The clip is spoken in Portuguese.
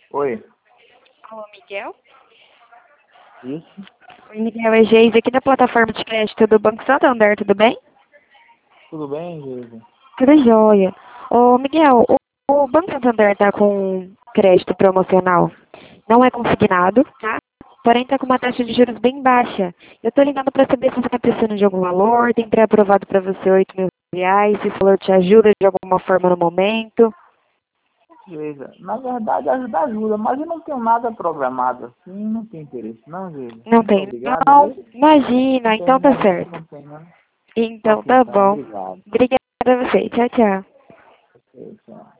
Oi. Alô, Miguel? Isso? Oi, Miguel, é Geise aqui da plataforma de crédito do Banco Santander, tudo bem? Tudo bem, Geise? Tudo jóia. Ô, Miguel, o Banco Santander tá com crédito promocional. Não é consignado, tá? Porém tá com uma taxa de juros bem baixa. Eu tô ligando para saber se você tá precisando de algum valor, tem pré-aprovado para você R$ 8.000, se esse valor te ajuda de alguma forma no momento. Geise, na verdade ajuda, mas eu não tenho nada programado assim, não tenho interesse não, Geise. Não Muito tem, obrigado, não? viu? Imagina, Não tem então tá não, certo. não tem não. Então Ok, tá então, bom. obrigado. Obrigada a você. Tchau, tchau. Ok, tchau.